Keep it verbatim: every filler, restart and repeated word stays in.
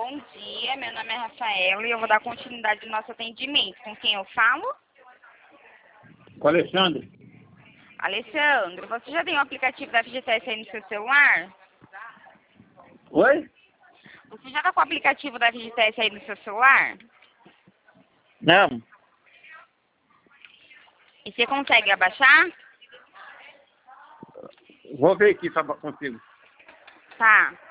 Bom dia, meu nome é Rafaela e eu vou dar continuidade ao nosso atendimento. Com quem eu falo? Com o Alexandre. Alessandro, você já tem o aplicativo da F G T S aí no seu celular? Oi? Você já tá com o aplicativo da F G T S aí no seu celular? Não. E você consegue abaixar? Vou ver aqui se eu consigo. Tá.